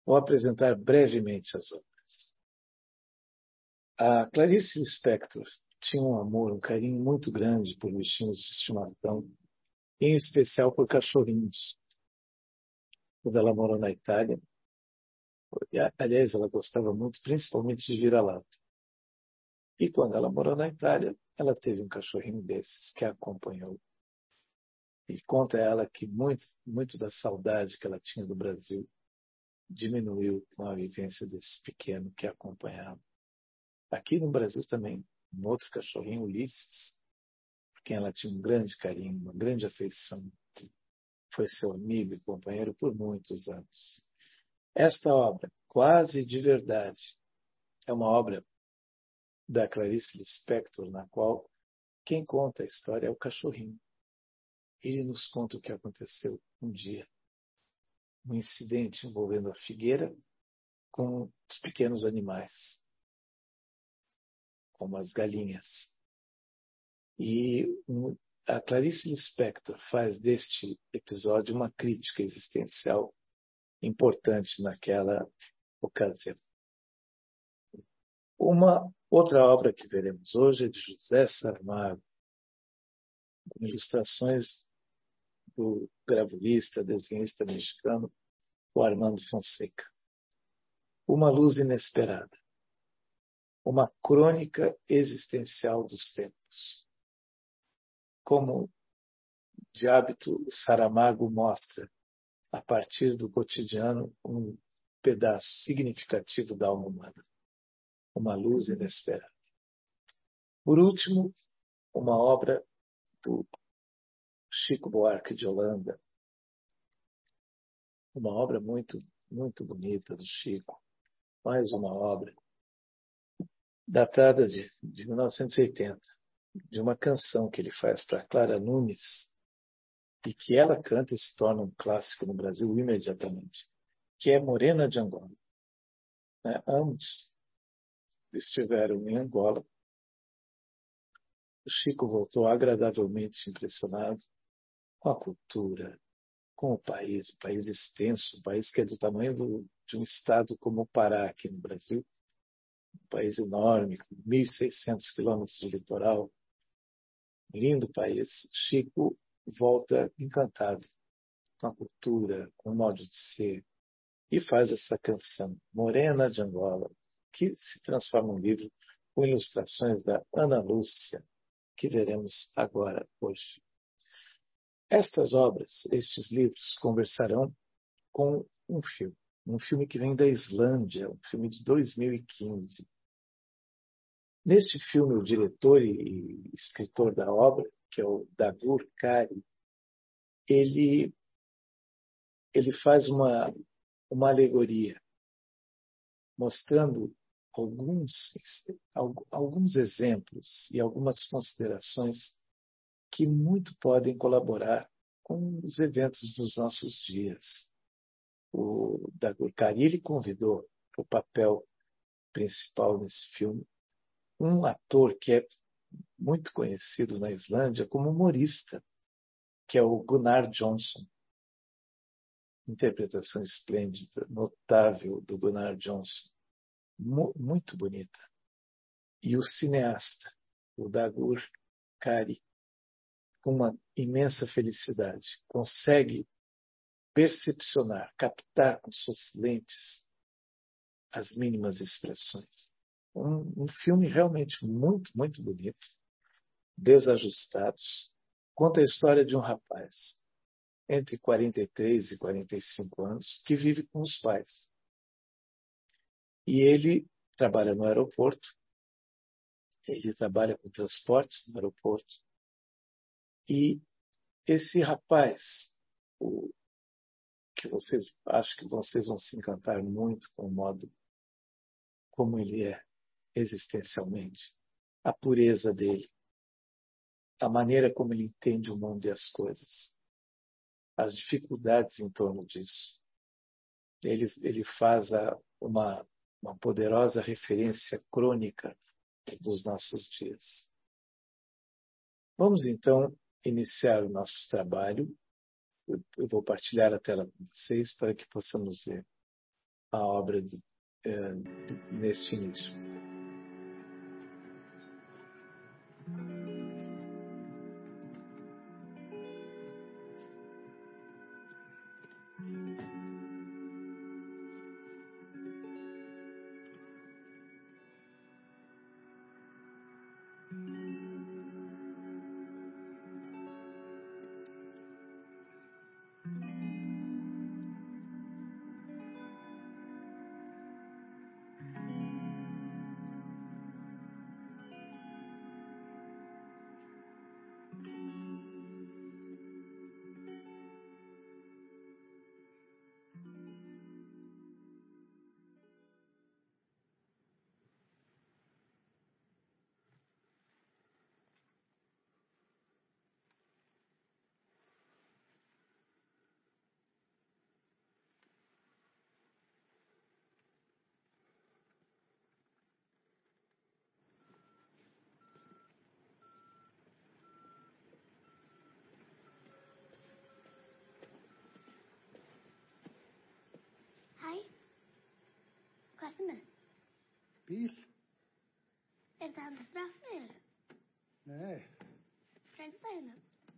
Vou apresentar brevemente as obras. A Clarice Lispector tinha um amor, um carinho muito grande por bichinhos de estimação, em especial por cachorrinhos. Quando ela morou na Itália, aliás, ela gostava muito, principalmente de vira-lata. E quando ela morou na Itália, ela teve um cachorrinho desses que a acompanhou. E conta ela que muito da saudade que ela tinha do Brasil diminuiu com a vivência desse pequeno que a acompanhava. Aqui no Brasil também, um outro cachorrinho, Ulisses, por quem ela tinha um grande carinho, uma grande afeição, foi seu amigo e companheiro por muitos anos. Esta obra, Quase de Verdade, é uma obra da Clarice Lispector, na qual quem conta a história é o cachorrinho. Ele nos conta o que aconteceu um dia, um incidente envolvendo a figueira com os pequenos animais, como as galinhas. E a Clarice Lispector faz deste episódio uma crítica existencial importante naquela ocasião. Uma outra obra que veremos hoje é de José Saramago, com ilustrações do gravurista, desenhista mexicano, o Armando Fonseca. Uma luz inesperada. Uma crônica existencial dos tempos. Como de hábito, Saramago mostra, a partir do cotidiano, um pedaço significativo da alma humana. Uma luz inesperada. Por último, uma obra do Chico Buarque de Holanda. Uma obra muito, muito bonita do Chico. Mais uma obra datada de 1980, de uma canção que ele faz para Clara Nunes e que ela canta e se torna um clássico no Brasil imediatamente, que é Morena de Angola. Ambos estiveram em Angola. O Chico voltou agradavelmente impressionado com a cultura, com o país extenso, um país que é do tamanho de um estado como o Pará aqui no Brasil, um país enorme, com 1.600 quilômetros de litoral, um lindo país. Chico volta encantado com a cultura, com o modo de ser, e faz essa canção, Morena de Angola, que se transforma em um livro com ilustrações da Ana Lúcia, que veremos agora, hoje. Estas obras, estes livros, conversarão com um filme que vem da Islândia, um filme de 2015. Neste filme, o diretor e escritor da obra, que é o Dagur Kari, ele faz uma alegoria, mostrando alguns exemplos e algumas considerações que muito podem colaborar com os eventos dos nossos dias. O Dagur Kari, ele convidou para o papel principal nesse filme um ator que é muito conhecido na Islândia como humorista, que é o Gunnar Johnson. Interpretação esplêndida, notável do Gunnar Johnson. Muito bonita. E o cineasta, o Dagur Kari, com uma imensa felicidade, consegue percepcionar, captar com suas lentes as mínimas expressões. Um filme realmente muito, muito bonito, Desajustados, conta a história de um rapaz entre 43 e 45 anos que vive com os pais. E ele trabalha no aeroporto, ele trabalha com transportes no aeroporto. E esse rapaz, acho que vocês vão se encantar muito com o modo como ele é existencialmente, a pureza dele, a maneira como ele entende o mundo e as coisas, as dificuldades em torno disso. Ele faz uma poderosa referência crônica dos nossos dias. Vamos então iniciar o nosso trabalho. Eu vou partilhar a tela com vocês para que possamos ver. a obra neste início. Hæ, hvað ertu með? Bíl? Þetta handa strafniður? Nei, Frænda hérna?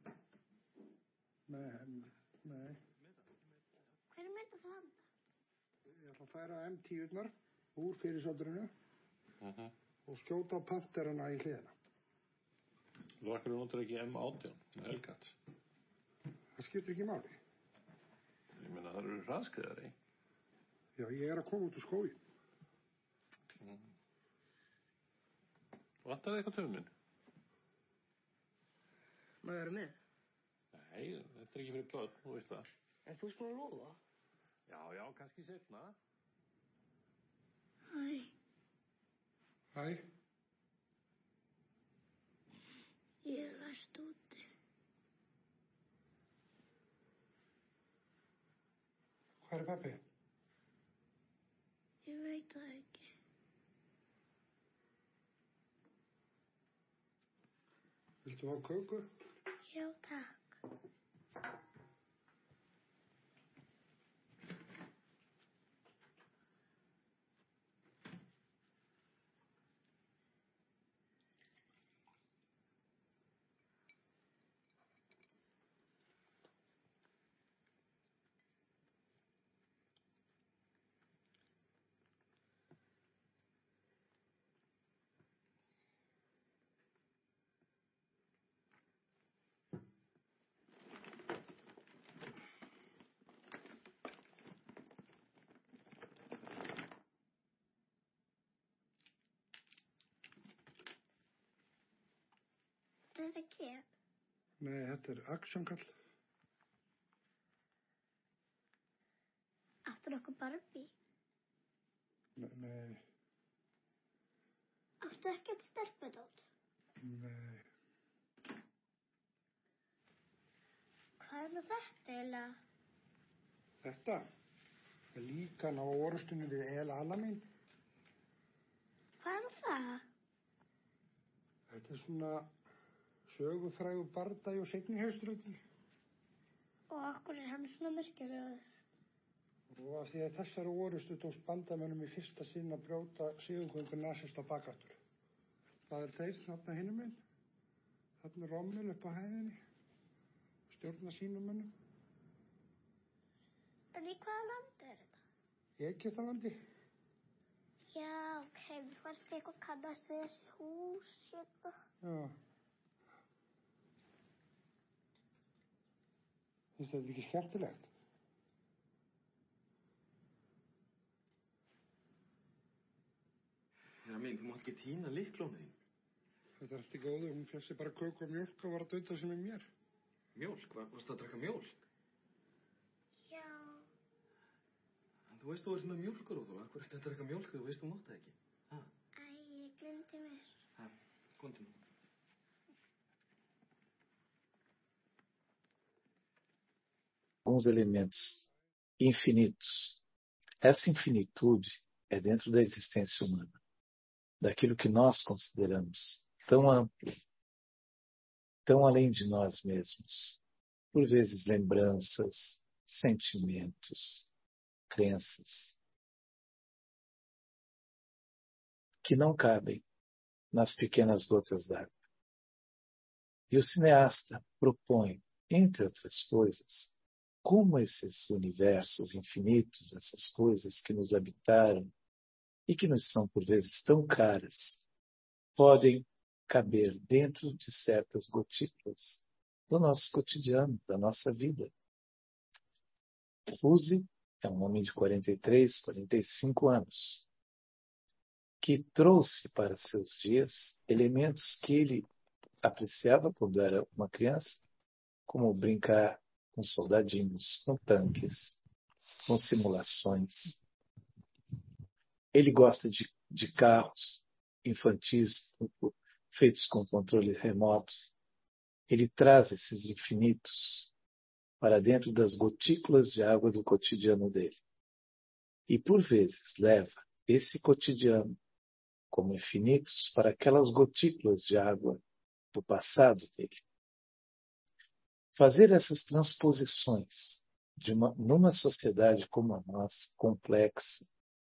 nei. Hver mynda þú handa? Ég ætla að færa M10-urnar úr fyrirsöldrinu og skjóta á panterana í hliðina. Þú akkur notar ekki M18 með Hellcat. Það skiptir ekki máli. Ég meina það eru hraðskreiðari. Já, ég er að koma út úr skóginn. Vantar þið eitthvað töfnin? Má ég vera með? Nei, þetta er ekki fyrir börn, þú veist það. En þú spúin að lofa? Já, kannski seinna. Hæ, Hæ, ég er læst úti. hvað er pabbi? Ég veit það ekki. Viltu fá köku? Já, takk. Þetta er kef. Nei, þetta er actionkall. Áttu nokkuð Barbie? Nei, Áttu ekkert stelpudót? nei. Hvað er nú þetta eiginlega? Þetta er líkan á orustunni við El Alamein. Hvað er nú það? Þetta er svona sögufrægur bardagi og seinni heimsstyrjöldinni. Og okkur er hann svona merkilegur. Og af því að þessari orustu tókst bandamönnum í fyrsta sinn að brjóta sigurgöngu nasista bakaftur. Það er þeir þarna hinum minn. Þarna er Rommel upp á hæðinni. Stjórna sínum mönnum. En í hvaða landi er þetta? Egyptalandi. Já, ok, við fannst eitthvað kannast við þessi hús hérna. Já. Finnst þetta ekki skemmtilegt? Já, mín, þú mátt ekki týna lyklunum þín. Þetta er eftir góðu. Hún fékk sér bara köku og mjólk og var að dauta sig með mér. Mjólk? Varstu að drekka mjólk? Já, En þú veist þú ert með mjólkur og þú. Akkur ertu að drekka mjólk þegar þú veist þú mátt það ekki? Ha? ég glemdi mér. Ha? Komdu nú. Alguns elementos infinitos. Essa infinitude é dentro da existência humana, daquilo que nós consideramos tão amplo, tão além de nós mesmos. Por vezes lembranças, sentimentos, crenças. que não cabem nas pequenas gotas d'água. E o cineasta propõe, entre outras coisas, como esses universos infinitos, essas coisas que nos habitaram e que nos são por vezes tão caras, podem caber dentro de certas gotículas do nosso cotidiano, da nossa vida. Fuse é um homem de 43, 45 anos, que trouxe para seus dias elementos que ele apreciava quando era uma criança, como brincar com soldadinhos, com tanques, com simulações. Ele gosta de carros infantis feitos com controle remoto. Ele traz esses infinitos para dentro das gotículas de água do cotidiano dele. E, por vezes, leva esse cotidiano como infinitos para aquelas gotículas de água do passado dele. Fazer essas transposições numa sociedade como a nossa, complexa,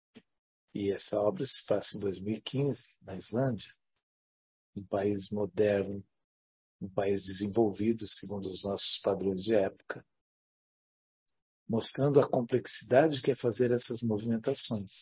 e essa obra se passa em 2015, na Islândia, um país moderno, um país desenvolvido segundo os nossos padrões de época, mostrando a complexidade que é fazer essas movimentações.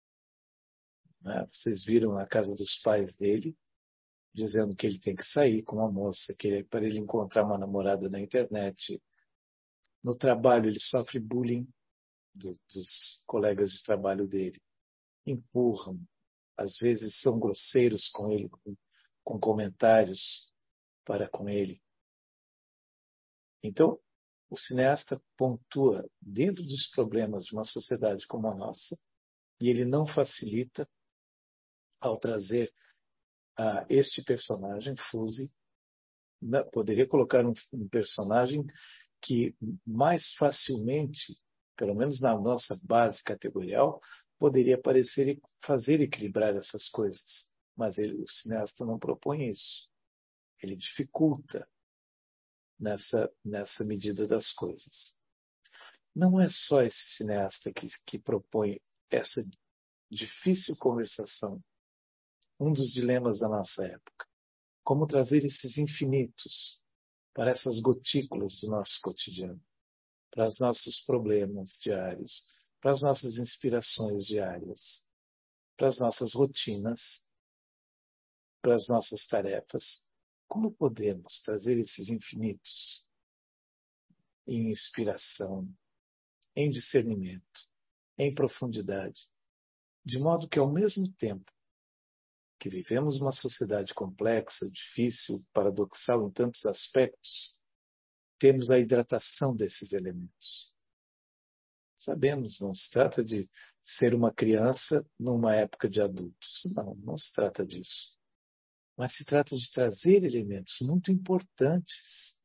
Vocês viram a casa dos pais dele, dizendo que ele tem que sair com uma moça, para ele encontrar uma namorada na internet. No trabalho, ele sofre bullying dos colegas de trabalho dele. Empurram, às vezes são grosseiros com ele, com comentários para com ele. Então, o cineasta pontua dentro dos problemas de uma sociedade como a nossa, e ele não facilita ao trazer este personagem, Fuse. Poderia colocar um personagem que mais facilmente, pelo menos na nossa base categorial, poderia parecer e fazer equilibrar essas coisas. Mas o cineasta não propõe isso. Ele dificulta nessa medida das coisas. Não é só esse cineasta que propõe essa difícil conversação, um dos dilemas da nossa época. Como trazer esses infinitos para essas gotículas do nosso cotidiano, para os nossos problemas diários, para as nossas inspirações diárias, para as nossas rotinas, para as nossas tarefas. Como podemos trazer esses infinitos em inspiração, em discernimento, em profundidade, de modo que, ao mesmo tempo que vivemos uma sociedade complexa, difícil, paradoxal em tantos aspectos, temos a hidratação desses elementos. Sabemos, não se trata de ser uma criança numa época de adultos. Não se trata disso. Mas se trata de trazer elementos muito importantes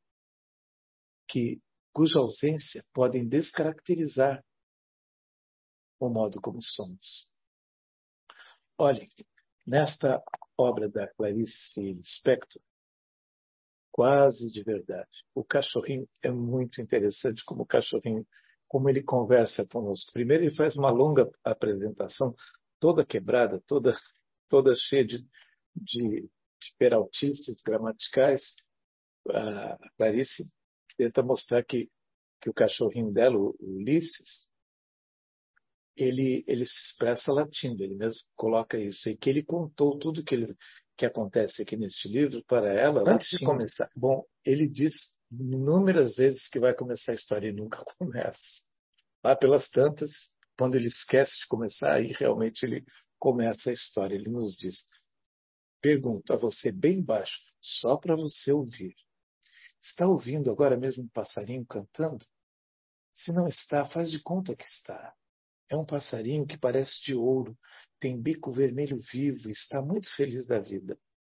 cuja ausência podem descaracterizar o modo como somos. Olhem, nesta obra da Clarice Lispector, Quase de Verdade, o cachorrinho é muito interessante como ele conversa conosco. Primeiro ele faz uma longa apresentação, toda quebrada, toda cheia de peraltices gramaticais. A Clarice tenta mostrar que o cachorrinho dela, o Ulisses, ele se expressa latindo, ele mesmo coloca isso, e que ele contou tudo que acontece aqui neste livro para ela antes de começar. Bom, ele diz inúmeras vezes que vai começar a história e nunca começa. Lá pelas tantas, quando ele esquece de começar, aí realmente ele começa a história. Ele nos diz: pergunto a você bem baixo, só para você ouvir. Está ouvindo agora mesmo um passarinho cantando? Se não está, faz de conta que está. É um passarinho que parece de ouro, tem bico vermelho vivo e está muito feliz da vida.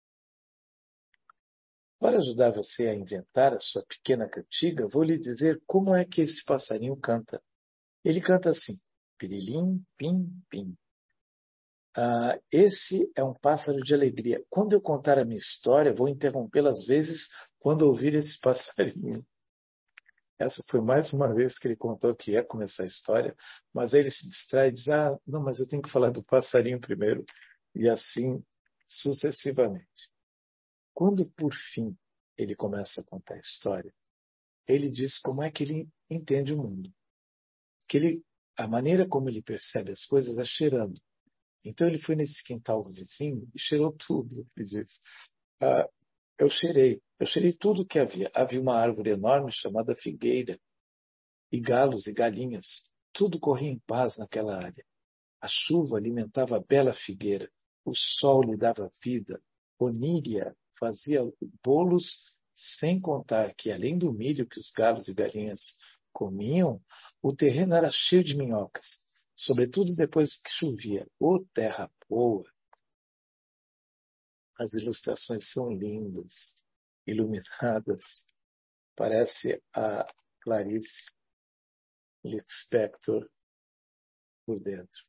Para ajudar você a inventar a sua pequena cantiga, vou lhe dizer como é que esse passarinho canta. Ele canta assim: pirilim, pim, pim. Esse é um pássaro de alegria. Quando eu contar a minha história, vou interrompê-la às vezes quando ouvir esse passarinho. Essa foi mais uma vez que ele contou que ia começar a história, mas aí ele se distrai e diz: não, mas eu tenho que falar do passarinho primeiro. E assim sucessivamente. Quando, por fim, ele começa a contar a história, ele diz como é que ele entende o mundo. A maneira como ele percebe as coisas é cheirando. Então ele foi nesse quintal do vizinho e cheirou tudo. Ele diz, eu cheirei tudo que havia. Havia uma árvore enorme chamada figueira, e galos e galinhas. Tudo corria em paz naquela área. A chuva alimentava a bela figueira, o sol lhe dava vida, Oníria fazia bolos, sem contar que, além do milho que os galos e galinhas comiam, o terreno era cheio de minhocas, sobretudo depois que chovia. Ô terra boa! As ilustrações são lindas, iluminadas. Parece a Clarice Lispector por dentro.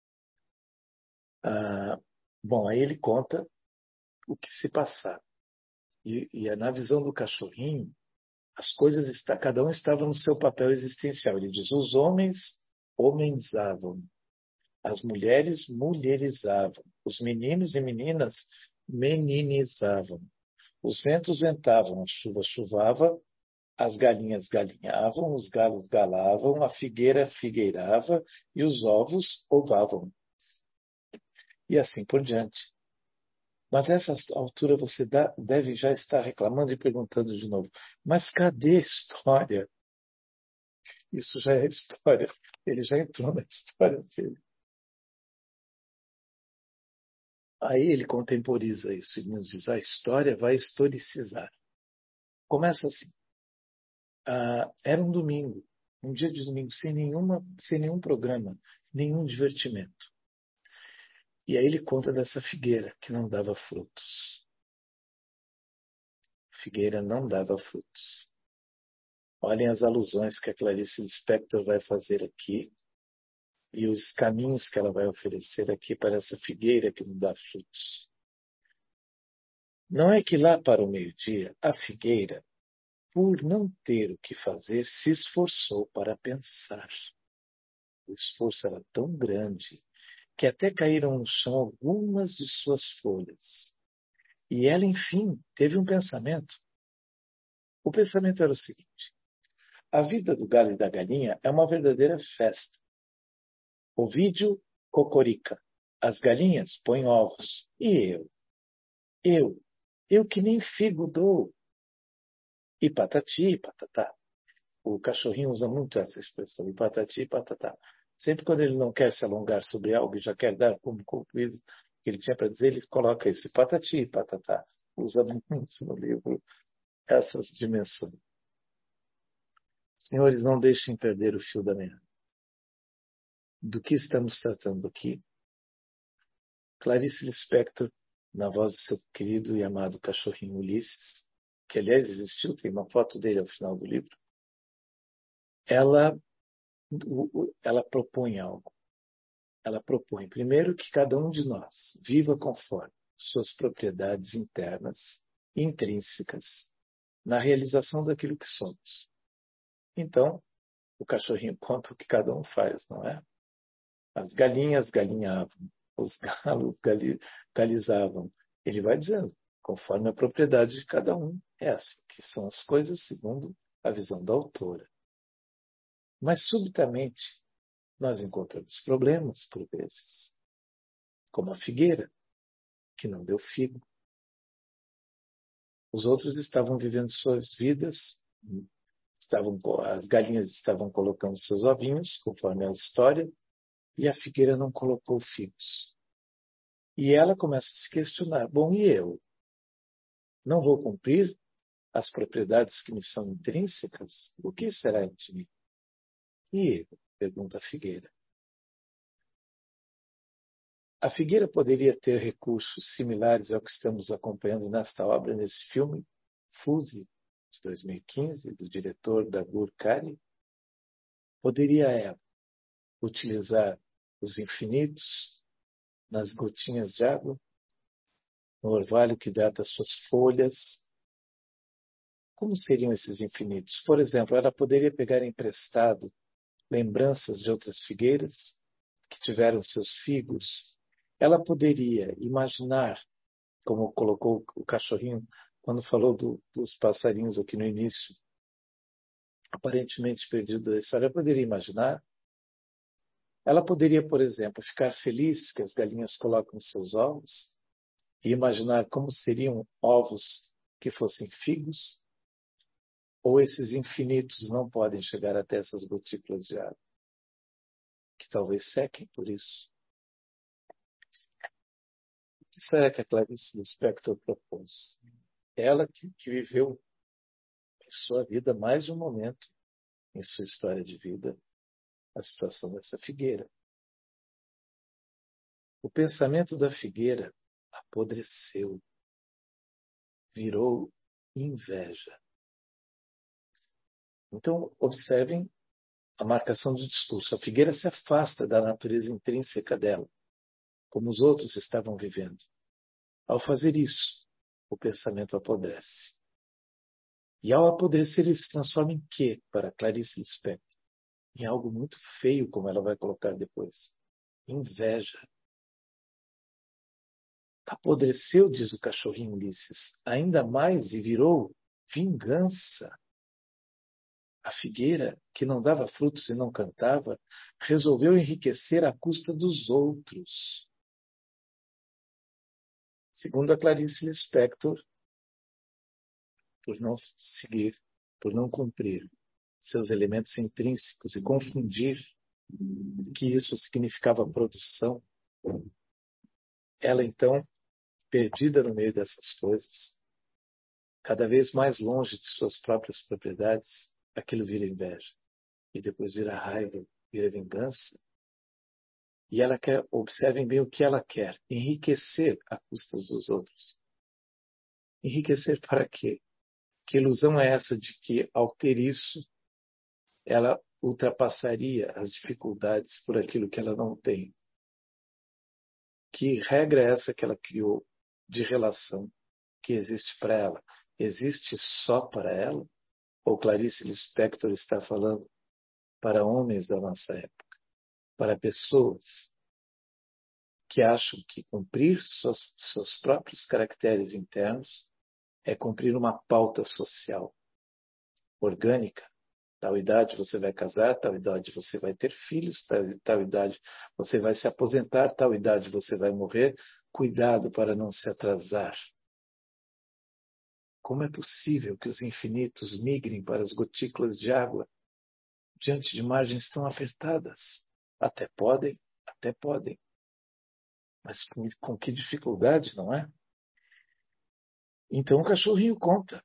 Bom, aí ele conta o que se passava. E na visão do cachorrinho, as coisas, cada um estava no seu papel existencial. Ele diz, os homens homenizavam, as mulheres mulherizavam, os meninos e meninas meninizavam, os ventos ventavam, a chuva chuvava, as galinhas galinhavam, os galos galavam, a figueira figueirava e os ovos ovavam. E assim por diante. Mas a essa altura você deve já estar reclamando e perguntando de novo, mas cadê a história? Isso já é história. Ele já entrou na história dele. Aí ele contemporiza isso e nos diz, a história vai historicizar. Começa assim. Era um domingo, um dia de domingo, sem nenhum programa, nenhum divertimento. E aí ele conta dessa figueira que não dava frutos. A figueira não dava frutos. Olhem as alusões que a Clarice Lispector vai fazer aqui e os caminhos que ela vai oferecer aqui para essa figueira que não dá frutos. Não é que lá para o meio-dia, a figueira, por não ter o que fazer, se esforçou para pensar. O esforço era tão grande que até caíram no chão algumas de suas folhas. E ela, enfim, teve um pensamento. O pensamento era o seguinte: a vida do galo e da galinha é uma verdadeira festa. Ovídio cocorica. As galinhas põem ovos. E eu que nem figo dou. E patati e patatá. O cachorrinho usa muito essa expressão, e patati e patatá. Sempre quando ele não quer se alongar sobre algo e já quer dar como concluído o que ele tinha para dizer, ele coloca isso, patati e patatá. Usa muito no livro essas dimensões. Senhores, não deixem perder o fio da meada. Do que estamos tratando aqui? Clarice Lispector, na voz do seu querido e amado cachorrinho Ulisses, que aliás existiu, tem uma foto dele ao final do livro, ela propõe algo. Ela propõe, primeiro, que cada um de nós viva conforme suas propriedades internas, intrínsecas, na realização daquilo que somos. Então, o cachorrinho conta o que cada um faz, não é? As galinhas galinhavam, os galos galizavam. Ele vai dizendo, conforme a propriedade de cada um, é assim, que são as coisas segundo a visão da autora. Mas, subitamente, nós encontramos problemas, por vezes, como a figueira, que não deu figo. Os outros estavam vivendo suas vidas, as galinhas estavam colocando seus ovinhos, conforme a história, e a figueira não colocou figos. E ela começa a se questionar, bom, e eu? Não vou cumprir as propriedades que me são intrínsecas? O que será de mim? E eu? Pergunta a figueira. A figueira poderia ter recursos similares ao que estamos acompanhando nesta obra, nesse filme, Fuse, de 2015, do diretor Dagur Kari? Poderia ela utilizar os infinitos nas gotinhas de água, no orvalho que data suas folhas? Como seriam esses infinitos? Por exemplo, ela poderia pegar emprestado lembranças de outras figueiras que tiveram seus figos ela poderia imaginar, como colocou o cachorrinho quando falou dos passarinhos aqui no início, aparentemente perdido da história, ela poderia imaginar. Ela poderia, por exemplo, ficar feliz que as galinhas colocam seus ovos e imaginar como seriam ovos que fossem figos, ou esses infinitos não podem chegar até essas gotículas de água, que talvez sequem por isso. O que será que a Clarice Lispector propôs? Ela que viveu em sua vida mais de um momento, em sua história de vida, a situação dessa figueira. O pensamento da figueira apodreceu, virou inveja. Então, observem a marcação do discurso. A figueira se afasta da natureza intrínseca dela, como os outros estavam vivendo. Ao fazer isso, o pensamento apodrece. E ao apodrecer, ele se transforma em quê para Clarice Lispector? Em algo muito feio, como ela vai colocar depois. Inveja. Apodreceu, diz o cachorrinho Ulisses, ainda mais e virou vingança. A figueira, que não dava frutos e não cantava, resolveu enriquecer à custa dos outros. Segundo a Clarice Lispector, por não seguir, por não cumprir seus elementos intrínsecos e confundir que isso significava produção, ela então, perdida no meio dessas coisas, cada vez mais longe de suas próprias propriedades, aquilo vira inveja. E depois vira raiva, vira vingança. E ela quer, observem bem o que ela quer, enriquecer à custa dos outros. Enriquecer para quê? Que ilusão é essa de que, ao ter isso, ela ultrapassaria as dificuldades por aquilo que ela não tem? Que regra é essa que ela criou de relação que existe para ela? Existe só para ela? Ou Clarice Lispector está falando para homens da nossa época? Para pessoas que acham que cumprir seus próprios caracteres internos é cumprir uma pauta social orgânica. Tal idade você vai casar, tal idade você vai ter filhos, tal idade você vai se aposentar, tal idade você vai morrer. Cuidado para não se atrasar. Como é possível que os infinitos migrem para as gotículas de água diante de margens tão apertadas? Até podem. Mas com que dificuldade, não é? Então o cachorrinho conta.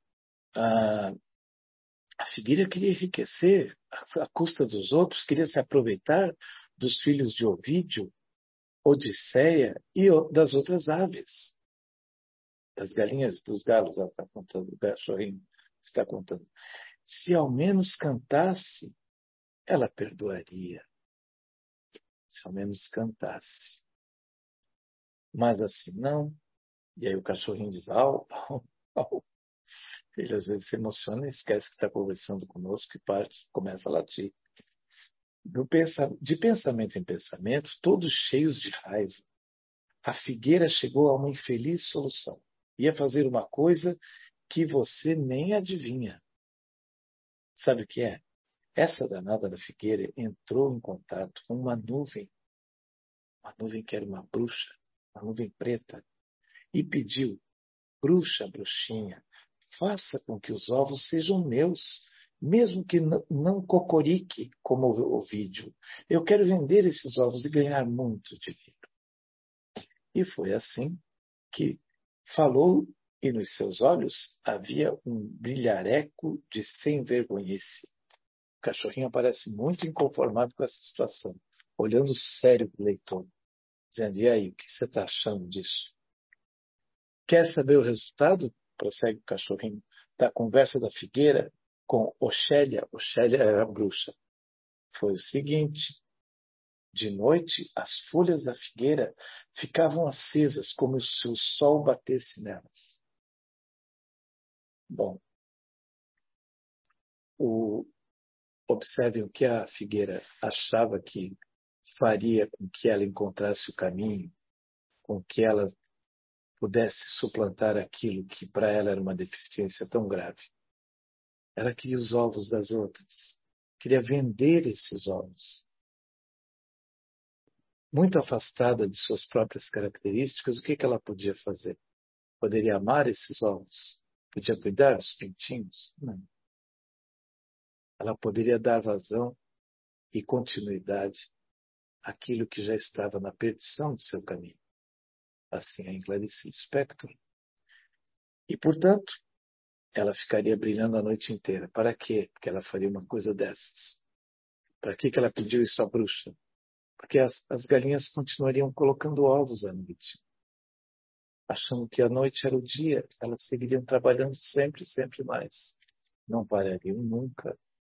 A figueira queria enriquecer à custa dos outros, queria se aproveitar dos filhos de Ovídio, Odisseia e das outras aves. Das galinhas e dos galos, ela está contando, o cachorrinho está contando. Se ao menos cantasse, ela perdoaria. Se ao menos cantasse. Mas assim não. E aí o cachorrinho diz, au, au, au. Ele às vezes se emociona e esquece que está conversando conosco e começa a latir. De pensamento em pensamento, todos cheios de raiva, a figueira chegou a uma infeliz solução. Ia fazer uma coisa que você nem adivinha. Sabe o que é? Essa danada da figueira entrou em contato com uma nuvem que era uma bruxa, uma nuvem preta, e pediu, bruxa, bruxinha, faça com que os ovos sejam meus, mesmo que não cocorique como o vídeo. Eu quero vender esses ovos e ganhar muito dinheiro. E foi assim que falou, e nos seus olhos havia um brilhareco de sem-vergonhice. O cachorrinho parece muito inconformado com essa situação, olhando sério para o leitor, dizendo, e aí, o que você está achando disso? Quer saber o resultado? Prossegue o cachorrinho, da conversa da figueira com Oxélia. Oxélia era a bruxa. Foi o seguinte: de noite, as folhas da figueira ficavam acesas como se o sol batesse nelas. Bom, observem o que a figueira achava que faria com que ela encontrasse o caminho com que ela pudesse suplantar aquilo que para ela era uma deficiência tão grave. Ela queria os ovos das outras. Queria vender esses ovos. Muito afastada de suas próprias características, o que ela podia fazer? Poderia amar esses ovos? Podia cuidar dos pintinhos? Não. Ela poderia dar vazão e continuidade àquilo que já estava na perdição de seu caminho. Assim é em Clarice Lispector. E, portanto, ela ficaria brilhando a noite inteira. Para quê? Porque ela faria uma coisa dessas. Para que ela pediu isso à bruxa? Porque as galinhas continuariam colocando ovos à noite. Achando que a noite era o dia, elas seguiriam trabalhando sempre, sempre mais. Não parariam nunca.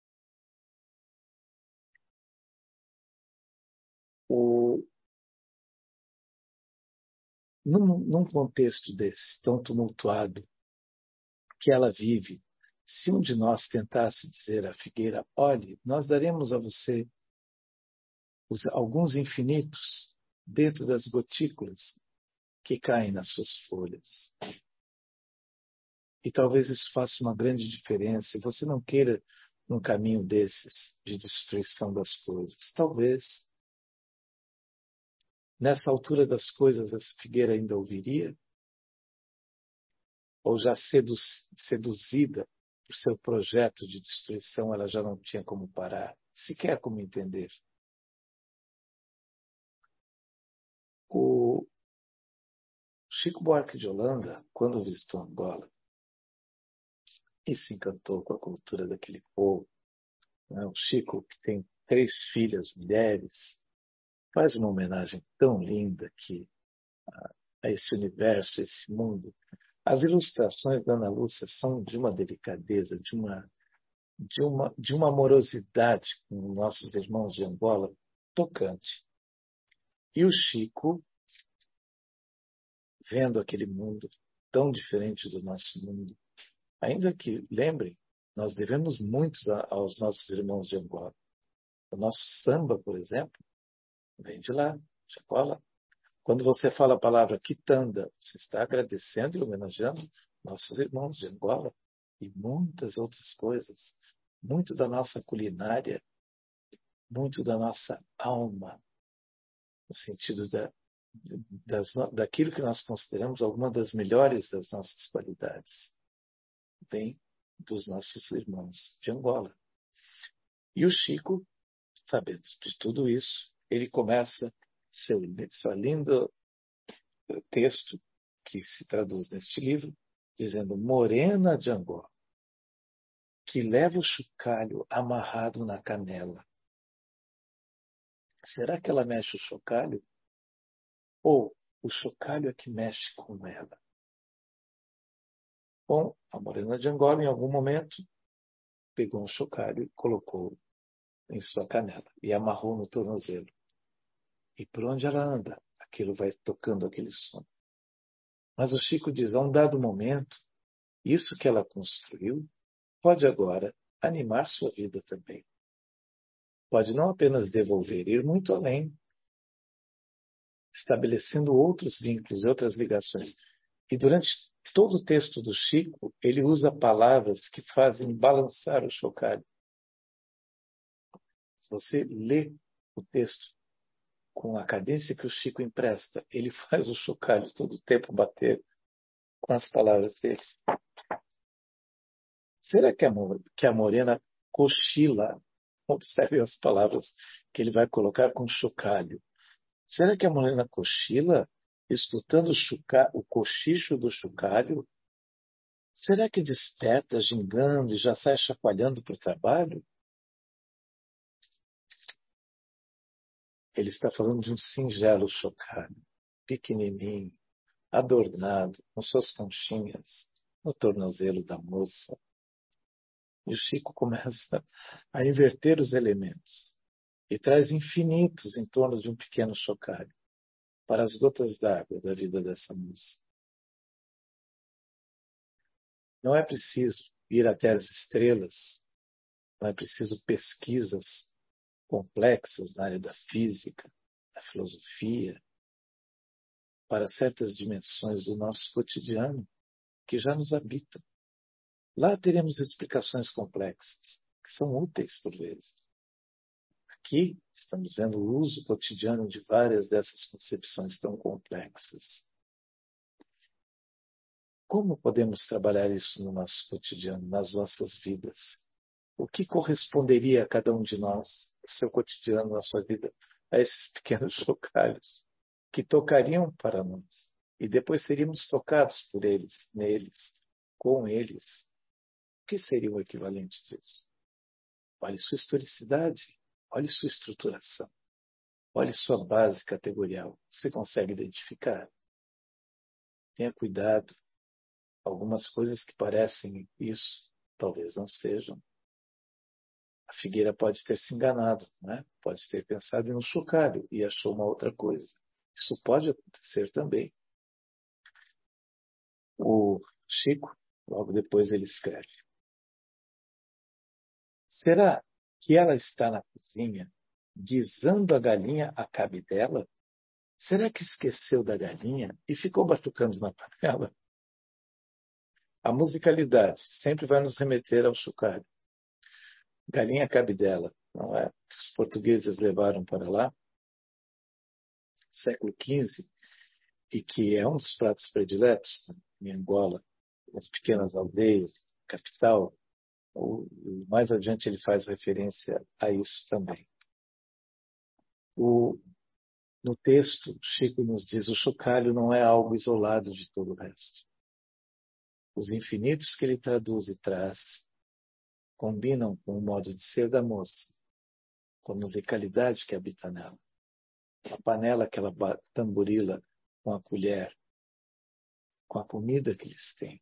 Num contexto desse, tão tumultuado, que ela vive, se um de nós tentasse dizer à figueira, olhe, nós daremos a você alguns infinitos dentro das gotículas que caem nas suas folhas. E talvez isso faça uma grande diferença. E você não queira um caminho desses de destruição das coisas. Talvez, nessa altura das coisas, essa figueira ainda ouviria? Ou já seduzida por seu projeto de destruição, ela já não tinha como parar, sequer como entender. O Chico Buarque de Holanda, quando visitou Angola, e se encantou com a cultura daquele povo, né? O Chico, que tem 3 filhas mulheres, faz uma homenagem tão linda a esse universo, a esse mundo. As ilustrações da Ana Lúcia são de uma delicadeza, de uma amorosidade com nossos irmãos de Angola tocante. E o Chico, vendo aquele mundo tão diferente do nosso mundo, ainda que, lembrem, nós devemos muito aos nossos irmãos de Angola. O nosso samba, por exemplo, vem de lá, de Angola. Quando você fala a palavra quitanda, você está agradecendo e homenageando nossos irmãos de Angola e muitas outras coisas. Muito da nossa culinária, muito da nossa alma, no sentido daquilo que nós consideramos alguma das melhores das nossas qualidades, vem dos nossos irmãos de Angola. E o Chico, sabendo de tudo isso, ele começa seu lindo texto, que se traduz neste livro, dizendo: Morena de Angola, que leva o chocalho amarrado na canela. Será que ela mexe o chocalho? Ou o chocalho é que mexe com ela? Bom, a Morena de Angola, em algum momento, pegou um chocalho e colocou em sua canela e amarrou no tornozelo. E por onde ela anda, aquilo vai tocando aquele som. Mas o Chico diz, a um dado momento, isso que ela construiu pode agora animar sua vida também. Pode não apenas devolver, ir muito além, estabelecendo outros vínculos e outras ligações. E durante todo o texto do Chico, ele usa palavras que fazem balançar o chocalho. Se você lê o texto com a cadência que o Chico empresta, ele faz o chocalho todo o tempo bater com as palavras dele. Será que a Morena cochila? Observe as palavras que ele vai colocar com chocalho. Será que a Morena cochila, escutando o cochicho do chocalho? Será que desperta gingando e já sai chacoalhando para o trabalho? Ele está falando de um singelo chocalho, pequenininho, adornado, com suas conchinhas, no tornozelo da moça. E o Chico começa a inverter os elementos e traz infinitos em torno de um pequeno chocalho para as gotas d'água da vida dessa moça. Não é preciso ir até as estrelas, não é preciso pesquisas complexas na área da física, da filosofia, para certas dimensões do nosso cotidiano que já nos habitam. Lá teremos explicações complexas, que são úteis por vezes. Aqui estamos vendo o uso cotidiano de várias dessas concepções tão complexas. Como podemos trabalhar isso no nosso cotidiano, nas nossas vidas? O que corresponderia a cada um de nós, no seu cotidiano, na sua vida, a esses pequenos chocalhos que tocariam para nós? E depois seríamos tocados por eles, neles, com eles. O que seria o equivalente disso? Olhe sua historicidade, olhe sua estruturação, olhe sua base categorial. Você consegue identificar? Tenha cuidado. Algumas coisas que parecem isso, talvez não sejam. A figueira pode ter se enganado, né? Pode ter pensado em um chocalho e achou uma outra coisa. Isso pode acontecer também. O Chico, logo depois ele escreve: será que ela está na cozinha, guisando a galinha à cabidela? Será que esqueceu da galinha e ficou batucando na panela? A musicalidade sempre vai nos remeter ao chocalho. Galinha cabidela, não é? Que os portugueses levaram para lá, século XV, e que é um dos pratos prediletos em Angola, nas pequenas aldeias, capital. Mais adiante ele faz referência a isso também. No texto, Chico nos diz: o chocalho não é algo isolado de todo o resto. Os infinitos que ele traduz e traz combinam com o modo de ser da moça, com a musicalidade que habita nela, a panela que ela tamborila com a colher, com a comida que eles têm.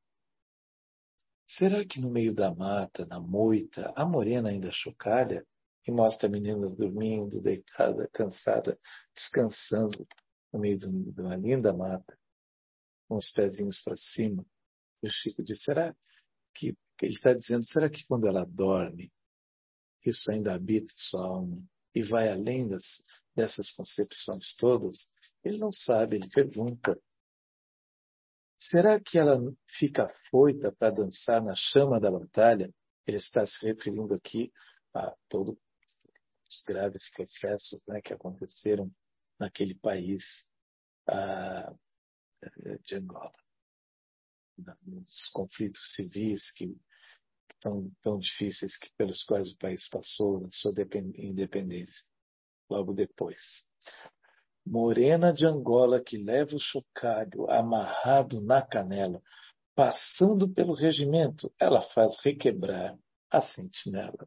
Será que no meio da mata, na moita, a morena ainda chocalha e mostra a menina dormindo, deitada, cansada, descansando no meio de uma linda mata, com os pezinhos para cima? E o Chico diz: será que ele está dizendo, será que quando ela dorme, isso ainda habita em sua alma e vai além dessas concepções todas? Ele não sabe, ele pergunta. Será que ela fica afoita para dançar na chama da batalha? Ele está se referindo aqui a todos os graves processos, né, que aconteceram naquele país de Angola, nos conflitos civis que tão difíceis pelos quais o país passou na sua independência, logo depois. Morena de Angola que leva o chocalho amarrado na canela, passando pelo regimento, ela faz requebrar a sentinela.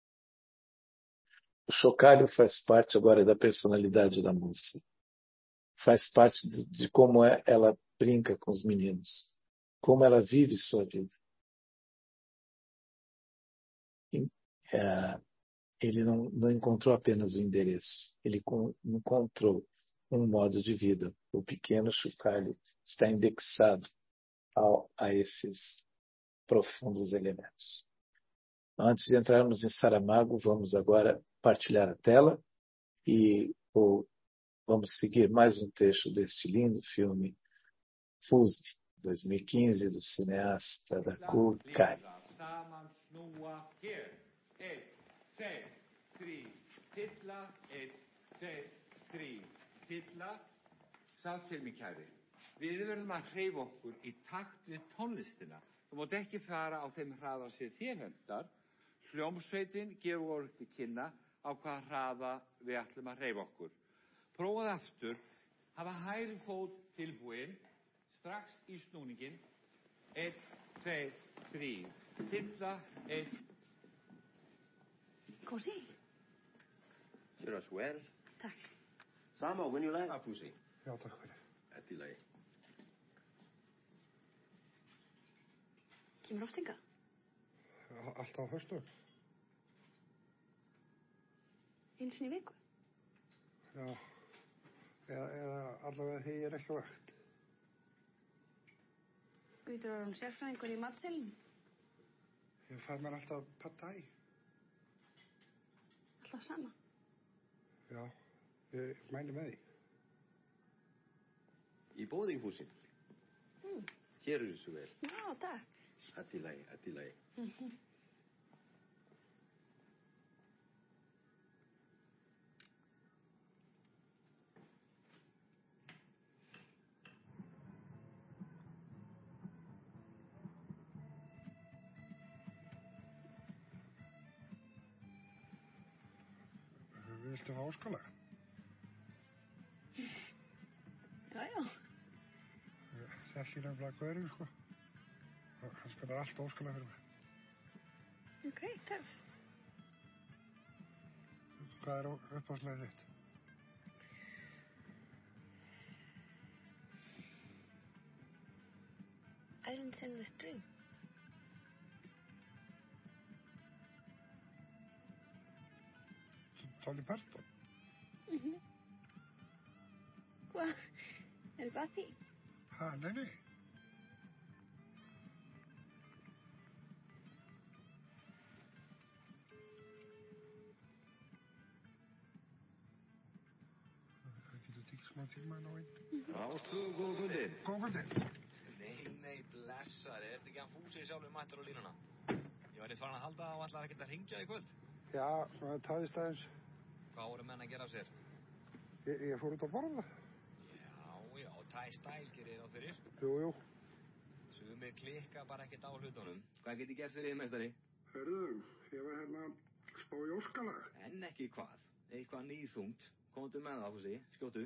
O chocalho faz parte agora da personalidade da moça. Faz parte de como ela brinca com os meninos, como ela vive sua vida. Ele não encontrou apenas o endereço, ele encontrou um modo de vida. O pequeno chocalho está indexado a esses profundos elementos. Antes de entrarmos em Saramago, vamos agora partilhar a tela e vamos seguir mais um trecho deste lindo filme Fuse, 2015, do cineasta Raku Kai. Sá til mig kæri. Við verðum að hreyfa okkur í takt við tónlistina. Þú mátt ekki fara á þeim hraða sem þér hentar. Hljómsveitin gefur okkur til kynna á hvaða hraða við ætlum að hreyfa okkur. Prófaðu aftur. Hafa hægri fót tilbúinn. Strax í snúningin. 1, 2, 3. Tilla 1. Går det? Gjør oss vel. Takk. Samo, when you like. Fúsi. Já, takk fyrir. Þetta í lagi. Kemur oft hingað? Alltaf á föstu. Einu sinni í viku? Já. Eða allavega þegar ég er ekki á vakt. Guður var hún sérfræðingur í matselinu? Ég fær mér alltaf pad thai. Alltaf sama? Já, ég mæli með því. boði í húsin. Hér eru svo vel. Já, takk. Allt í lagi, allt í lagi. Viltu hafa óskalag? Já, já. Ég þekki nefnilega hverju, sko. Hann spilar allt óskalag fyrir mig. Ok, töff. Hvað er uppáhaldslagið þitt? Islands in the Stream. Dolly Parton? Hvað? Er eitthvað að því? Ha, nei. Getur tekið smá tíma að ná inn? Ástu, góða kvöldin. Góða kvöldin. Nei, blessar. Er þetta ekki hann Fúsi sjálfur mættur á línuna? Ég var eitt farin að halda og ætlaði ekkert að hringja í kvöld. Já, svona tafðist aðeins. Hvað voru menn að gera af sér? Ég fór út að borða. Já, tæstæl gerir það fyrir. Jú. Sumir klikka bara ekkert á hlutunum. Hvað get ég gert fyrir þið, meistari? Hörðu, ég var hérna að spá í óskalag. En ekki hvað. Eitthvað nýþungt. Komdu með það, Fúsi. Skjóttu.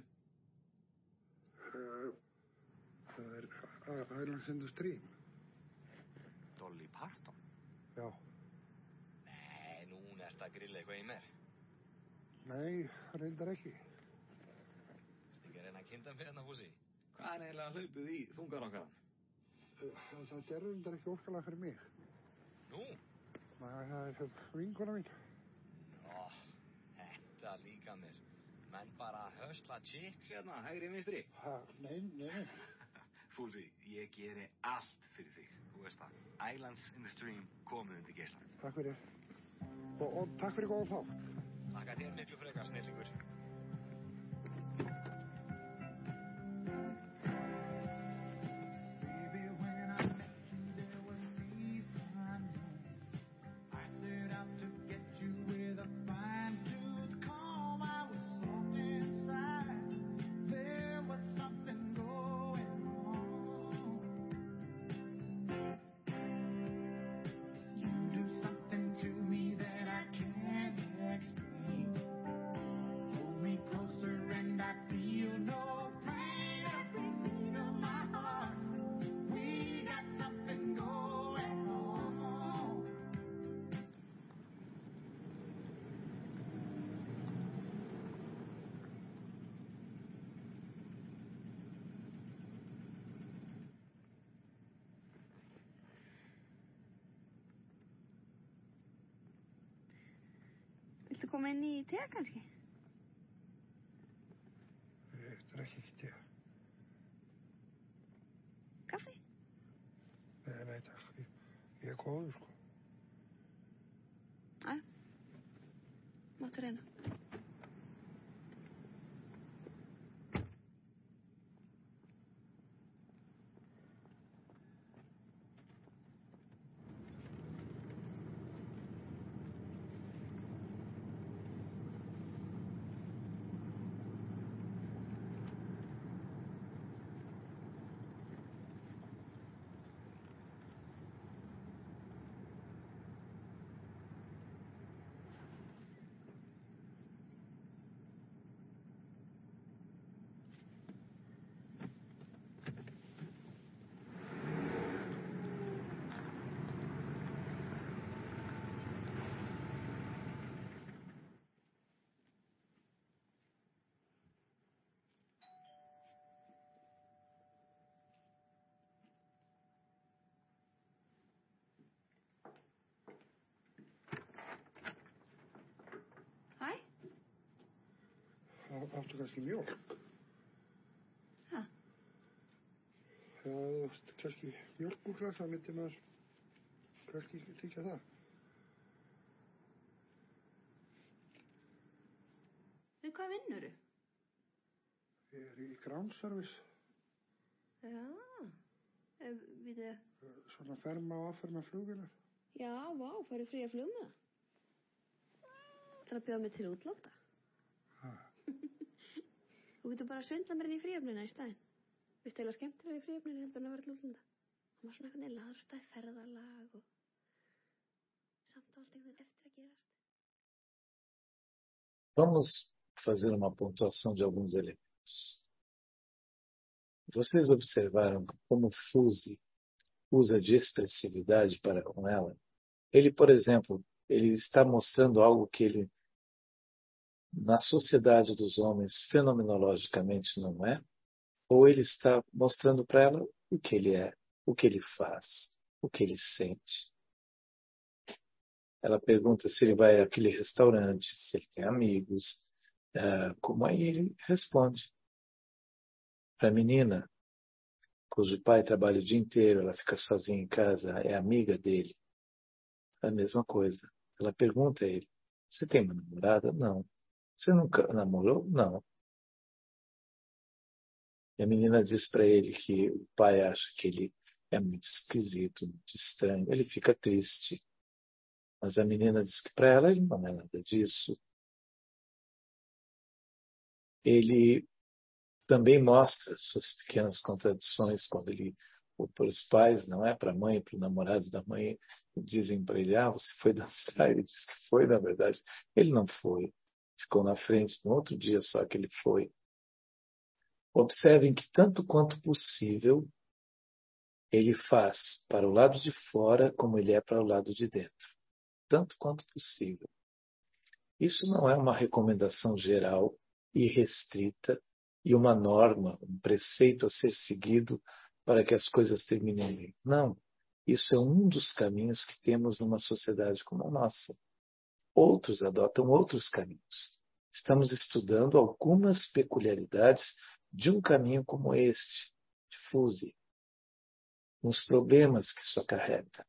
Það er Islands in the Stream. Dolly Parton? Já. Nei, núna ertu að grilla eitthvað í mér. Nei, reyndar ekki. Vistu ekki að reyna að kynna mig hérna, Fúsi? Hvað er eiginlega hlaupið í þungarokkaran? Það er reyndar ekki óskalag fyrir mig. Nú? Það er vinkona mín. Nó, þetta líka mér. Menn bara hösla chicks hérna, hægri vinstri. Ha, nei. Fúsi, ég geri allt fyrir þig. Þú veist það. Islands in the Stream komið undir geislan. Takk fyrir. Og takk fyrir góða þátt. Takk að þér miklu frekar, snillingur. Viltu koma inn í te kannski? Ég drekki ekki te. Kaffi? Nei, takk. Ég er góður, sko. Æ, máttu reyna. Áttu kannski mjólk? Ha? Já, kannski mjólkbúklar, þá myndi maður kannski þykja það. Við hvað vinnurðu? Ég er í ground service. Já, við þau, Svona fer maður áfram með flugvélar. já, vá, færi frí að flugmiða. Það er að bjóða mig til útlanda. Ha. Þú getur bara að svindla mér inn í fríöfnina í staðinn. Vist eiginlega skemmtilega í fríöfnina heldur en að vera til útlanda. Það var svona einhvern veginn laðurstæð ferðalag og samt allt einhvern veginn eftir að gerast. Vamos fazer uma pontuação de alguns elementos. Vocês observaram como Fuse usa de expressividade para com ela? Ele, por exemplo, ele está mostrando algo que ele, na sociedade dos homens, fenomenologicamente não é? Ou ele está mostrando para ela o que ele é, o que ele faz, o que ele sente? Ela pergunta se ele vai àquele restaurante, se ele tem amigos, como aí ele responde. Para a menina, cujo pai trabalha o dia inteiro, ela fica sozinha em casa, é amiga dele. É a mesma coisa. Ela pergunta a ele, você tem uma namorada? Não. Você nunca namorou? Não. E a menina diz para ele que o pai acha que ele é muito esquisito, muito estranho. Ele fica triste. Mas a menina diz que para ela ele não é nada disso. Ele também mostra suas pequenas contradições quando ele, ou para os pais, não é para a mãe, para o namorado da mãe, dizem para ele, você foi dançar? Ele diz que foi, na verdade. Ele não foi. Ficou na frente, no outro dia só que ele foi. Observem que tanto quanto possível, ele faz para o lado de fora como ele é para o lado de dentro. Tanto quanto possível. Isso não é uma recomendação geral e restrita e uma norma, um preceito a ser seguido para que as coisas terminem bem. Não. Isso é um dos caminhos que temos numa sociedade como a nossa. Outros adotam outros caminhos. Estamos estudando algumas peculiaridades de um caminho como este, de Fuse, com os problemas que isso acarreta.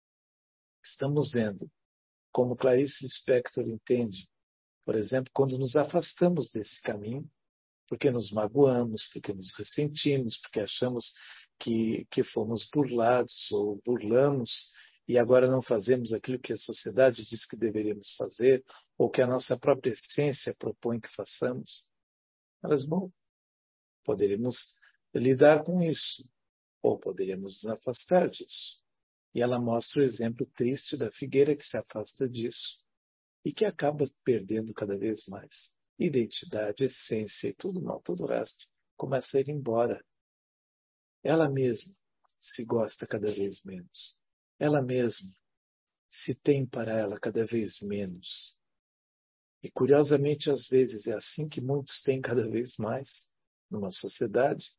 Estamos vendo como Clarice Lispector entende, por exemplo, quando nos afastamos desse caminho, porque nos magoamos, porque nos ressentimos, porque achamos que fomos burlados ou burlamos e agora não fazemos aquilo que a sociedade diz que deveríamos fazer ou que a nossa própria essência propõe que façamos. Mas, bom, poderíamos lidar com isso ou poderíamos nos afastar disso. E ela mostra o exemplo triste da figueira que se afasta disso e que acaba perdendo cada vez mais identidade, essência e tudo mal, todo o resto começa a ir embora. Ela mesma se gosta cada vez menos. Ela mesma se tem para ela cada vez menos. E curiosamente, às vezes, é assim que muitos têm cada vez mais numa sociedade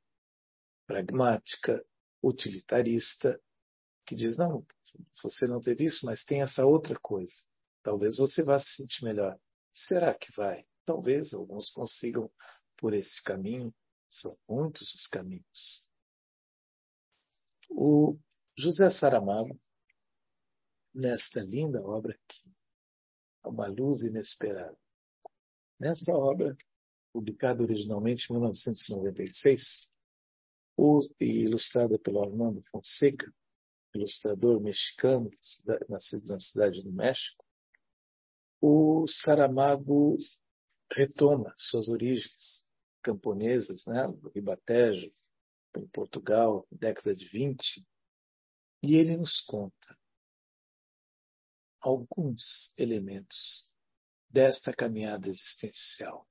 pragmática, utilitarista, que diz, não, você não teve isso, mas tem essa outra coisa. Talvez você vá se sentir melhor. Será que vai? Talvez alguns consigam por esse caminho. São muitos os caminhos. O José Saramago, nesta linda obra aqui, Uma Luz Inesperada. Nessa obra, publicada originalmente em 1996, e ilustrada pelo Armando Fonseca, ilustrador mexicano, nascido na cidade do México, o Saramago retoma suas origens camponesas, né, no Ribatejo, em Portugal, década de 20, e ele nos conta alguns elementos desta caminhada existencial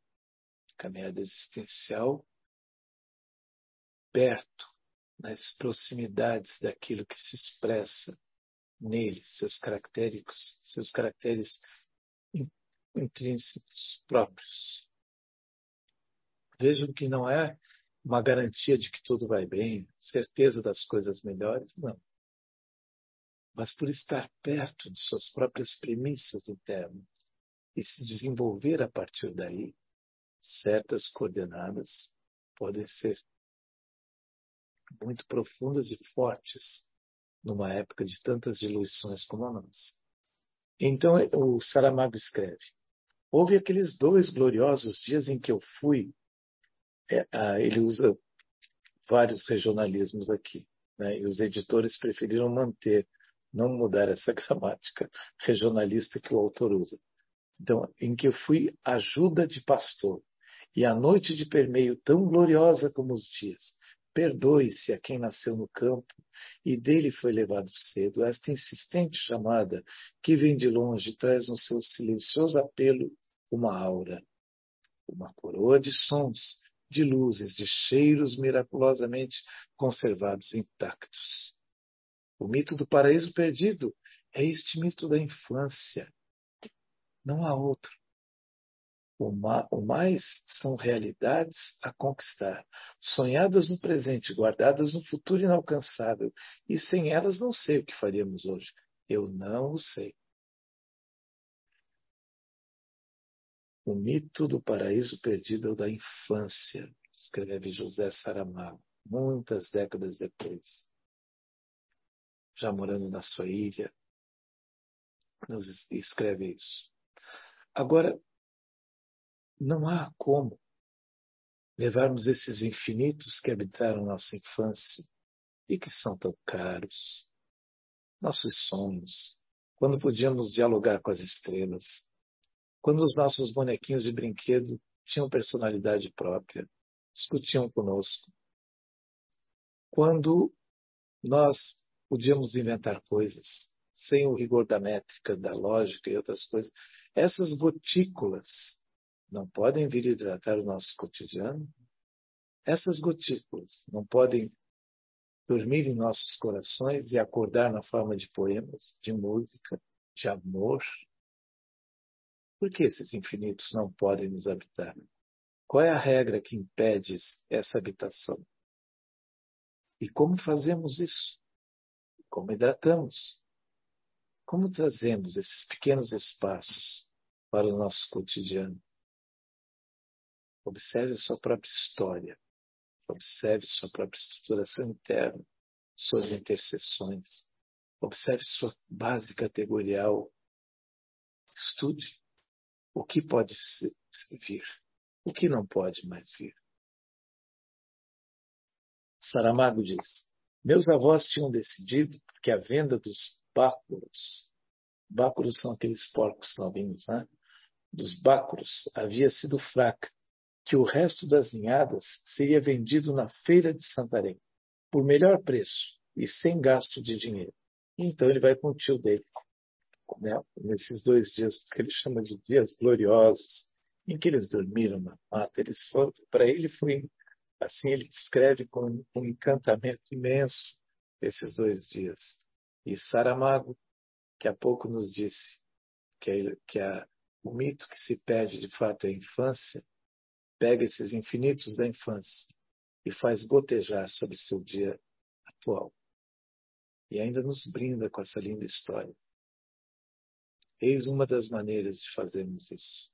perto, nas proximidades daquilo que se expressa nele, seus caracteres intrínsecos próprios. Vejam que não é uma garantia de que tudo vai bem, certeza das coisas melhores, não. Mas por estar perto de suas próprias premissas internas e se desenvolver a partir daí, certas coordenadas podem ser muito profundas e fortes numa época de tantas diluições como a nossa. Então o Saramago escreve: houve aqueles 2 gloriosos dias em que eu fui, ele usa vários regionalismos aqui, né? E os editores preferiram não mudar essa gramática regionalista que o autor usa. Então, em que eu fui ajuda de pastor, e a noite de permeio tão gloriosa como os dias. Perdoe-se a quem nasceu no campo, e dele foi levado cedo. Esta insistente chamada, que vem de longe, traz no seu silencioso apelo uma aura, uma coroa de sons, de luzes, de cheiros miraculosamente conservados intactos. O mito do paraíso perdido é este mito da infância. Não há outro. O mais são realidades a conquistar, sonhadas no presente, guardadas no futuro inalcançável, e sem elas não sei o que faríamos hoje. Eu não o sei. O mito do paraíso perdido é o da infância, escreve José Saramago, muitas décadas depois. Já morando na sua ilha, nos escreve isso. Agora, não há como levarmos esses infinitos que habitaram nossa infância e que são tão caros, nossos sonhos, quando podíamos dialogar com as estrelas, quando os nossos bonequinhos de brinquedo tinham personalidade própria, discutiam conosco, quando nós podíamos inventar coisas sem o rigor da métrica, da lógica e outras coisas. Essas gotículas não podem vir hidratar o nosso cotidiano? Essas gotículas não podem dormir em nossos corações e acordar na forma de poemas, de música, de amor? Por que esses infinitos não podem nos habitar? Qual é a regra que impede essa habitação? E como fazemos isso? Como hidratamos? Como trazemos esses pequenos espaços para o nosso cotidiano? Observe a sua própria história. Observe sua própria estruturação interna, suas interseções. Observe sua base categorial. Estude o que pode vir, o que não pode mais vir. Saramago diz: meus avós tinham decidido que a venda dos bácoros são aqueles porcos novinhos, né? Dos bácoros havia sido fraca, que o resto das ninhadas seria vendido na feira de Santarém, por melhor preço e sem gasto de dinheiro. Então ele vai com o tio dele, né? Nesses 2 dias, que ele chama de dias gloriosos, em que eles dormiram na mata. Para ele foi assim, ele descreve com um encantamento imenso esses 2 dias. E Saramago, que há pouco nos disse o mito que se perde de fato é a infância, pega esses infinitos da infância e faz gotejar sobre seu dia atual. E ainda nos brinda com essa linda história. Eis uma das maneiras de fazermos isso.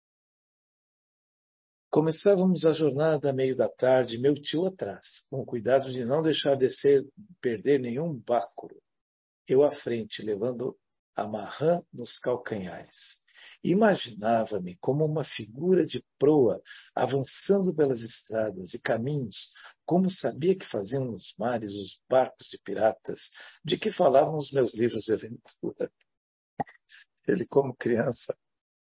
Começávamos a jornada a meio da tarde, meu tio atrás, com o cuidado de não deixar perder nenhum bácoro. Eu à frente, levando a marrã nos calcanhares. Imaginava-me como uma figura de proa, avançando pelas estradas e caminhos, como sabia que faziam nos mares os barcos de piratas, de que falavam os meus livros de aventura. Ele, como criança,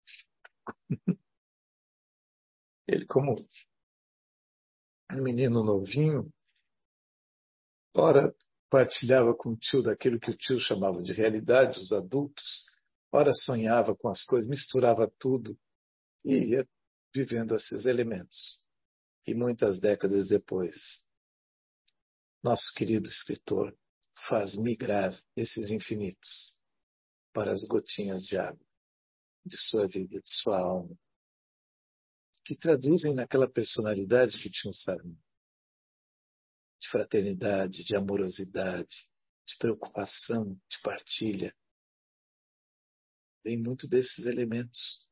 ele, como um menino novinho, ora partilhava com o tio daquilo que o tio chamava de realidade, os adultos, ora sonhava com as coisas, misturava tudo e ia vivendo esses elementos. E muitas décadas depois, nosso querido escritor faz migrar esses infinitos para as gotinhas de água de sua vida, de sua alma, que traduzem naquela personalidade que tinha o Saramago, de fraternidade, de amorosidade, de preocupação, de partilha. Vem muito desses elementos.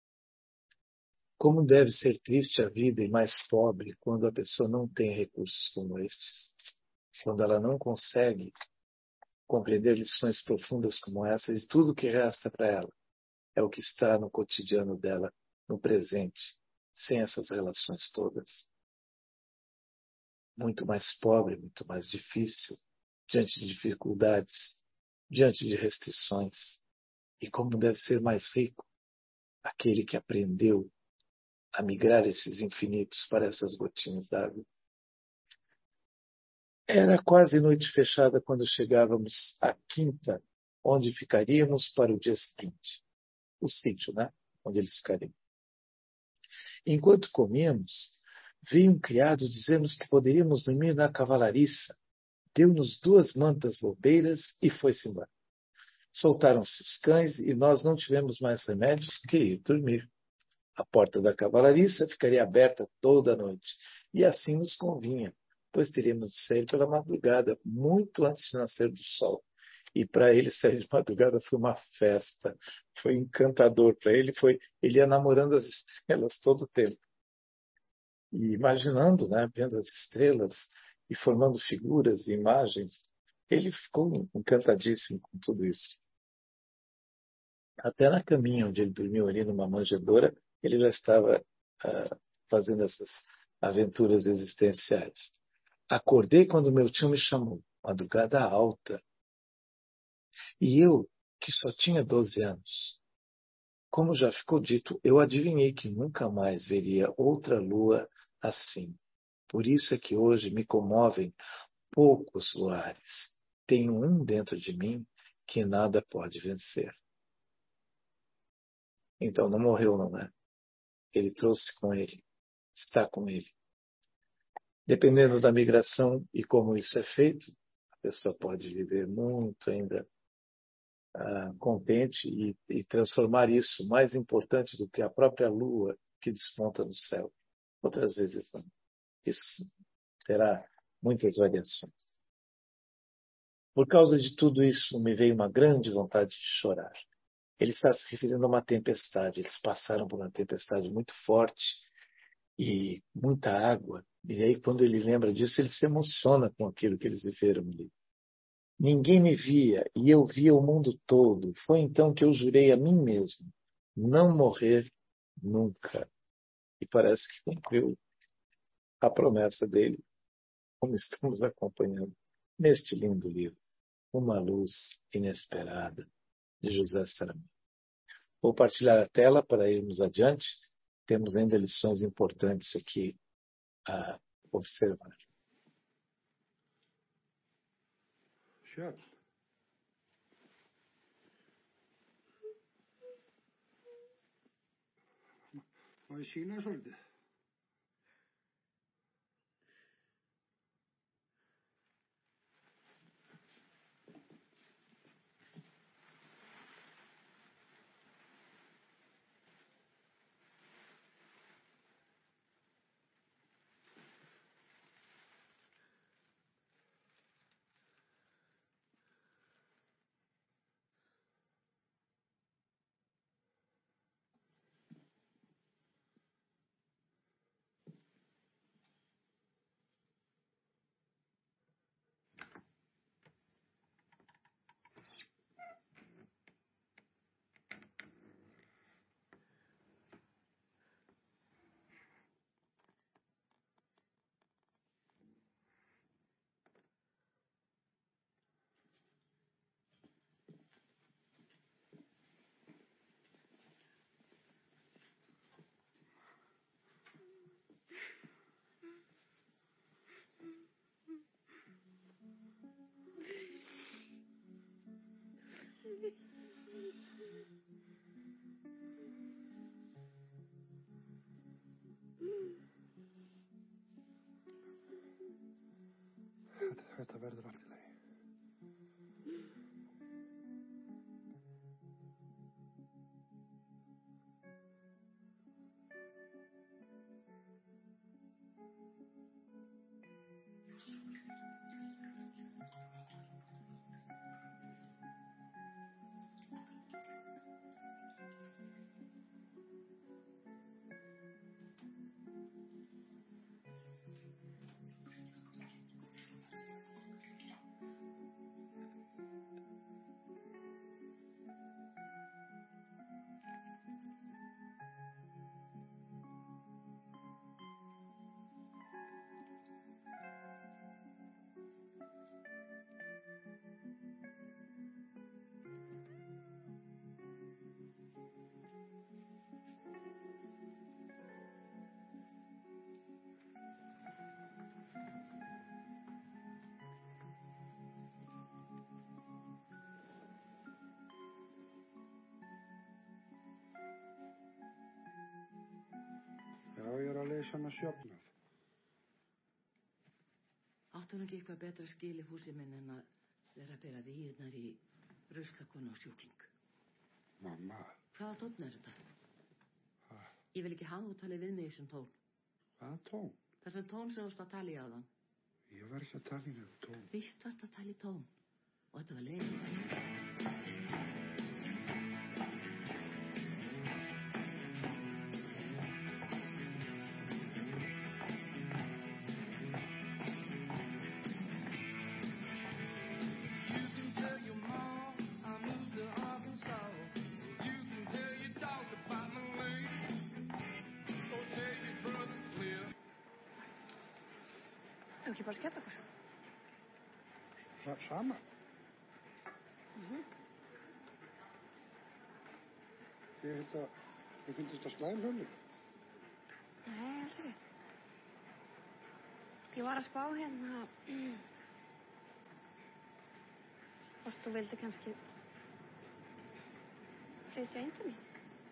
Como deve ser triste a vida e mais pobre quando a pessoa não tem recursos como estes, quando ela não consegue compreender lições profundas como essas, e tudo o que resta para ela é o que está no cotidiano dela, no presente, sem essas relações todas. muito mais pobre, muito mais difícil, diante de dificuldades, diante de restrições. E como deve ser mais rico aquele que aprendeu a migrar esses infinitos para essas gotinhas d'água. Era quase noite fechada quando chegávamos à quinta, onde ficaríamos para o dia seguinte. O sítio, né? Onde eles ficariam. Enquanto comíamos, veio um criado dizer-nos que poderíamos dormir na cavalariça. Deu-nos 2 mantas lobeiras e foi-se embora. Soltaram-se os cães e nós não tivemos mais remédio que ir dormir. A porta da cavalariça ficaria aberta toda a noite, e assim nos convinha, pois teríamos de sair pela madrugada, muito antes de nascer do sol. E para ele sair de madrugada foi uma festa, foi encantador para ele, ele ia namorando as estrelas todo o tempo. E imaginando, né, vendo as estrelas e formando figuras e imagens, ele ficou encantadíssimo com tudo isso. Até na caminha onde ele dormiu ali numa manjedoura, ele já estava fazendo essas aventuras existenciais. Acordei quando meu tio me chamou, madrugada alta. E eu, que só tinha 12 anos, como já ficou dito, eu adivinhei que nunca mais veria outra lua assim. Por isso é que hoje me comovem poucos luares. Tenho um dentro de mim que nada pode vencer. Então não morreu, não é? Ele trouxe com ele, está com ele. Dependendo da migração e como isso é feito, a pessoa pode viver muito ainda contente e transformar isso mais importante do que a própria lua que desponta no céu. Outras vezes não. Isso terá muitas variações. Por causa de tudo isso, me veio uma grande vontade de chorar. Ele está se referindo a uma tempestade. Eles passaram por uma tempestade muito forte e muita água. E aí, quando ele lembra disso, ele se emociona com aquilo que eles viveram ali. Ninguém me via e eu via o mundo todo. Foi então que eu jurei a mim mesmo não morrer nunca. E parece que cumpriu a promessa dele, como estamos acompanhando neste lindo livro, Uma Luz Inesperada, de José Saramago. Vou partilhar a tela para irmos adiante. Temos ainda lições importantes aqui a observar. Sjöfn. Má ég sýna svolítið? Þetta verður allt í lagi. sjöfnað. Áttu hann ekki eitthvað betra skili húsi minn en að vera að bera víðnar í ruslakonu og sjúkling? Mamma. Hvaða tónn er þetta? Ha? Ég vil ekki hafa þú talið við mig í þessum tón. Hvaða tón? Þessum tón sem þú varst að tala í áðan. Ég var ekki að tala í nefnum tón. Víst varst að tala í tón. Og þetta var leiðin. Ef ekki bara skella okkur. Sama? Ég finnst þetta slæm hugmynd. Nei, alls ekki. Ég var að spá hérna hvort þú vildi kannski flytja inn til mín.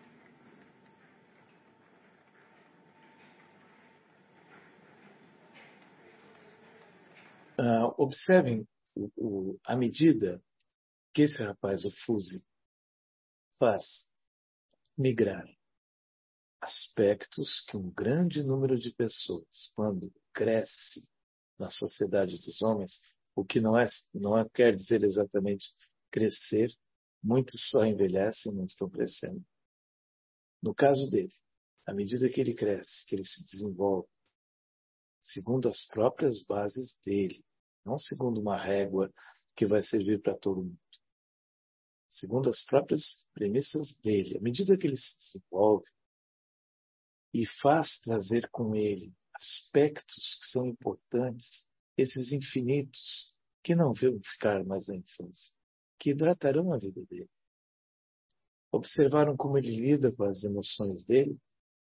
Observem a medida que esse rapaz, o Fuzzy, faz migrar aspectos que um grande número de pessoas, quando cresce na sociedade dos homens, o que não quer dizer exatamente crescer, muitos só envelhecem e não estão crescendo. No caso dele, à medida que ele cresce, que ele se desenvolve, segundo as próprias bases dele, não segundo uma régua que vai servir para todo mundo. Segundo as próprias premissas dele, à medida que ele se desenvolve e faz trazer com ele aspectos que são importantes, esses infinitos, que não vão ficar mais na infância, que hidratarão a vida dele. Observaram como ele lida com as emoções dele?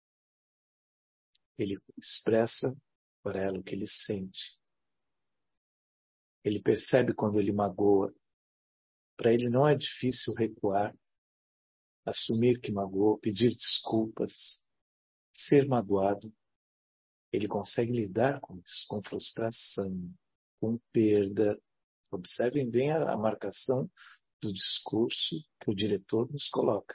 Ele expressa para ela o que ele sente. Ele percebe quando ele magoa. Para ele não é difícil recuar, assumir que magoou, pedir desculpas, ser magoado. Ele consegue lidar com isso, com frustração, com perda. Observem bem a marcação do discurso que o diretor nos coloca.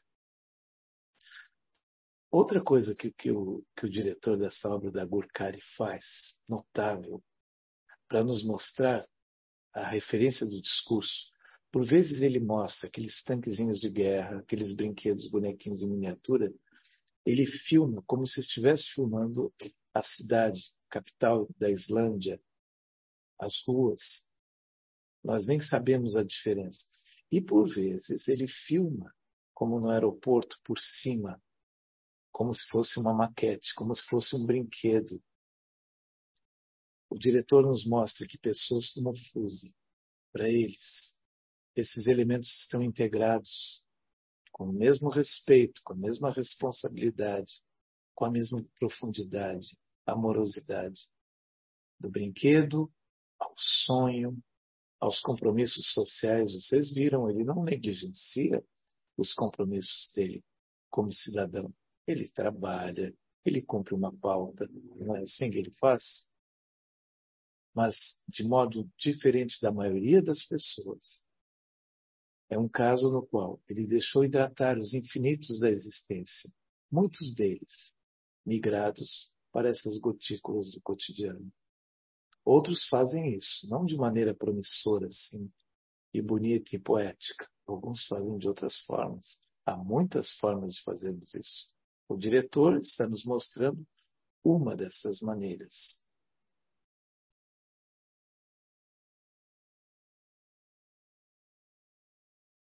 Outra coisa que o diretor dessa obra da Gurkari faz, notável, para nos mostrar a referência do discurso. Por vezes ele mostra aqueles tanquezinhos de guerra, aqueles brinquedos, bonequinhos em miniatura. Ele filma como se estivesse filmando a cidade, capital da Islândia, as ruas. Nós nem sabemos a diferença. E por vezes ele filma como no aeroporto, por cima, como se fosse uma maquete, como se fosse um brinquedo. O diretor nos mostra que pessoas como Fuzzy, para eles, esses elementos estão integrados com o mesmo respeito, com a mesma responsabilidade, com a mesma profundidade, amorosidade. Do brinquedo ao sonho, aos compromissos sociais. Vocês viram, ele não negligencia os compromissos dele como cidadão. Ele trabalha, ele cumpre uma pauta, não é assim que ele faz? Mas de modo diferente da maioria das pessoas. É um caso no qual ele deixou hidratar os infinitos da existência, muitos deles migrados para essas gotículas do cotidiano. Outros fazem isso, não de maneira promissora, assim, e bonita e poética. Alguns fazem de outras formas. Há muitas formas de fazermos isso. O diretor está nos mostrando uma dessas maneiras.